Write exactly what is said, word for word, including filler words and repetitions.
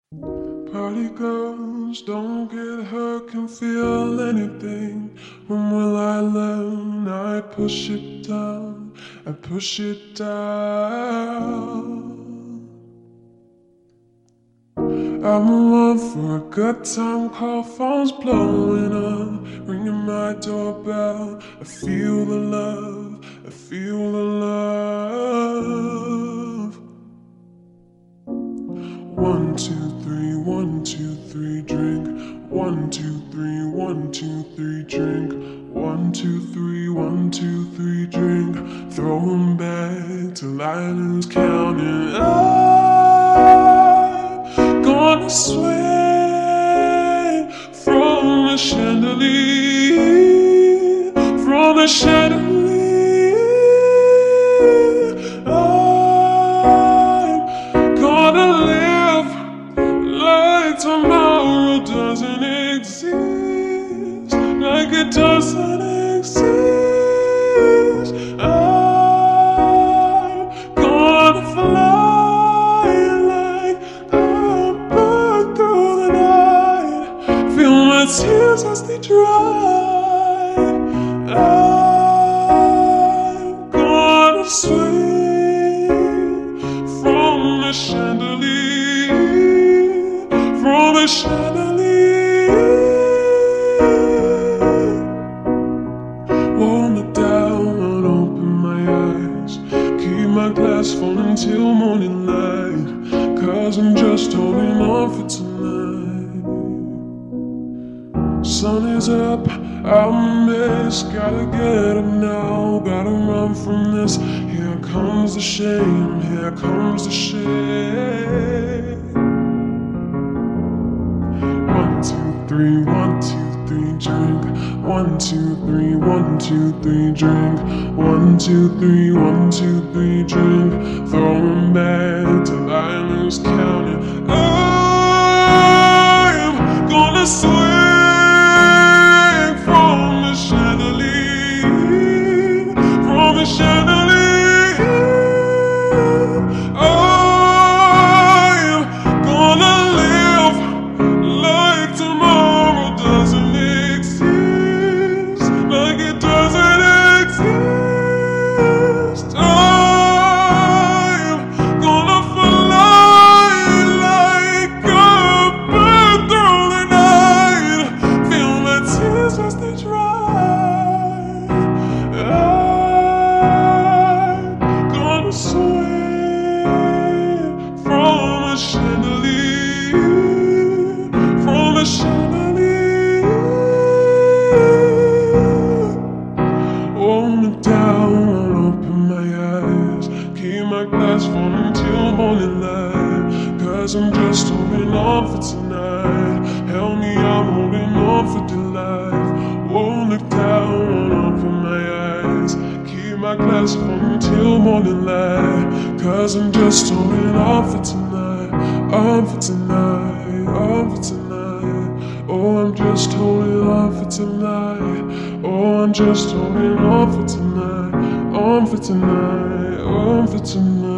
Party girls, don't get hurt, can feel anything. When will I learn? I push it down, I push it down. I'm one for a good time call, phone's blowing up, ringing my doorbell. I feel the love, I feel the love. One, two, three, one, two, three, drink. One, two, three, one, two, three, drink. One, two, three, one, two, three, drink. Throw 'em back till I lose count, and I'm gonna swing from the chandelier, from the chandelier. I'm gonna live like tomorrow doesn't exist, like it doesn't exist. I'm gonna fly like a bird through the night, feel my tears as they dry. I'm gonna swing from the chandelier, from the chandelier. Hold me down, open my eyes, keep my glass full until morning light, 'cause I'm just holding on for tonight. Sun is up, I'm a mess, gotta get up now, gotta run from this. Here comes the shame, here comes the shame. One, two, three, one, two, three, drink. One, two, three, one, two, three, drink. One, two, three, one, two, three, drink. Throw 'em back till I lose count, and I'm gonna swing from the chandelier, from the chandelier. I'm gonna live like tomorrow doesn't exist, like it doesn't exist. I'm gonna fly like a bird through the night, feel my tears as they dry. I'm gonna swing from a chandelier, from a chandelier. Hold me down, open my eyes, keep my glass full until morning light, 'cause I'm just holding on for tonight. Help me, I'm holding on for dear life. Hold me down, open my eyes, keep my glass full until morning light, 'cause I'm just holding on for tonight, on for tonight, on for tonight. Oh, I'm just holding on for tonight. Oh, I'm just holding on for tonight, on for tonight, on for tonight.